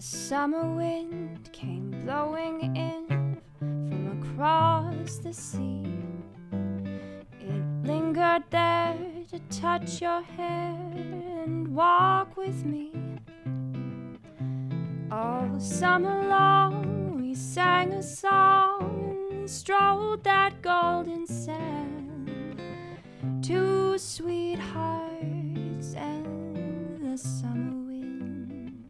The summer wind came blowing in from across the sea. It lingered there to touch your hair and walk with me. All summer long we sang a song and strolled that golden sand. Two sweethearts and the summer wind.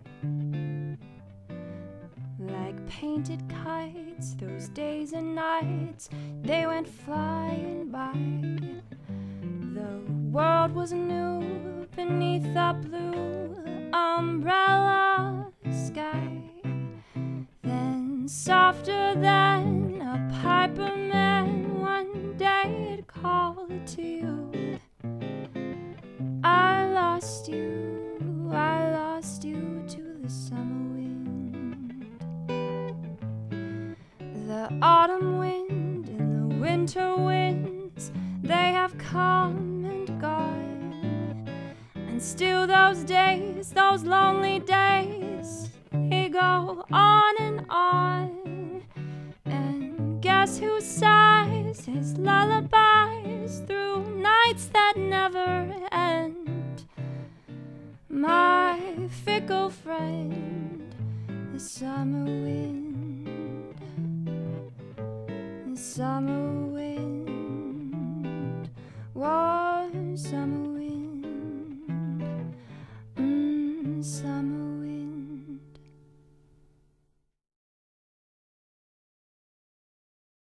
Like painted kites, those days and nights, they went flying by. The world was new beneath the blue umbrella sky. Then softer than a piper man, one day it called to you. I lost you to the summer wind. The autumn wind and the winter winds, they have come and gone. And still those days, those lonely days, they go on and on. And guess who sighs his lullabies through nights that never end? My fickle friend, the summer wind. The summer wind, warm summer